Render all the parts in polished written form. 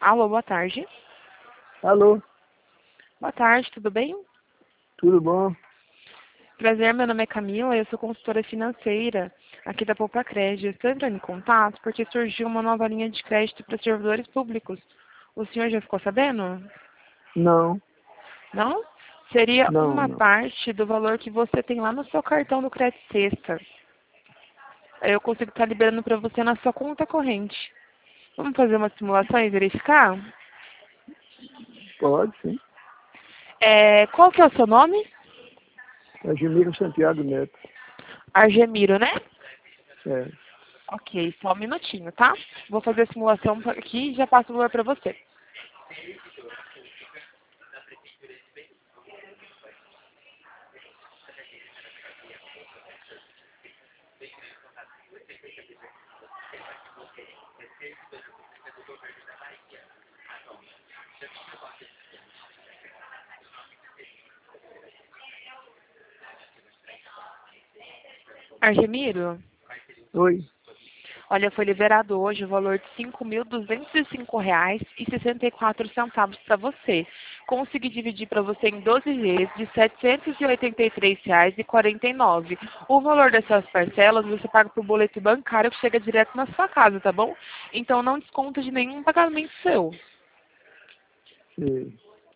Alô, boa tarde. Alô, Boa tarde, tudo bem? tudo bom? Prazer, meu nome é Camila, eu sou consultora financeira aqui da Poupa Crédito. Estou entrando em contato porque surgiu uma nova linha de crédito para servidores públicos. O senhor já ficou sabendo? Não, Não? Seria não, uma não. parte do valor que você tem lá no seu cartão do Crédito Sexta. Eu consigo estar liberando para você na sua conta corrente. Vamos fazer uma simulação e verificar? Pode, sim. Qual que é o seu nome? É Gemiro Santiago Neto. Argemiro, né? É. Ok, só um minutinho, tá? Vou fazer a simulação aqui e já passo o valor para você. Argemiro, Oi, olha, foi liberado hoje o valor de R$ 5.205,64 para você. Consegui dividir para você em 12 vezes de R$ 783,49. O valor dessas parcelas você paga por boleto bancário que chega direto na sua casa, tá bom? Então não desconta de nenhum pagamento seu. sei.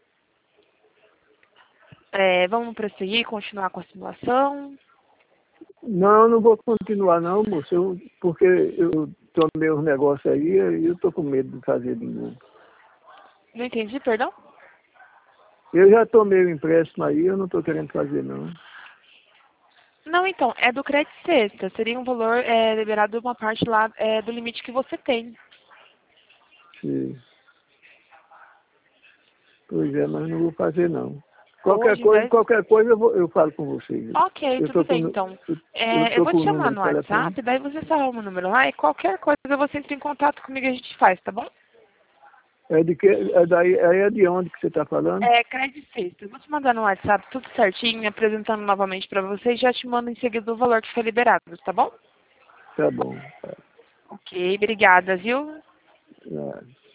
Vamos prosseguir, continuar com a simulação. Não, não vou continuar não, moço, porque eu tomei uns negócios aí e eu tô com medo de fazer de novo. Não entendi, perdão? Eu já tomei o empréstimo aí, eu não tô querendo fazer não. Não, então, é do crédito sexta. Seria um valor liberado uma parte lá do limite que você tem. Sei. Pois é, mas não vou fazer não. Hoje, em vez... Qualquer coisa eu falo com vocês. Ok, Eu tudo tô bem, com, então. eu Eu tô vou com te o chamar número no de telefone. WhatsApp, daí você salva o número lá e qualquer coisa você entra em contato comigo e a gente faz, tá bom? É de que, é de onde que você está falando? Crédito sexta. Eu vou te mandar no WhatsApp tudo certinho, apresentando novamente para você e já te mando em seguida o valor que foi liberado, tá bom? Tá bom. Tá. Ok, obrigada, viu? É.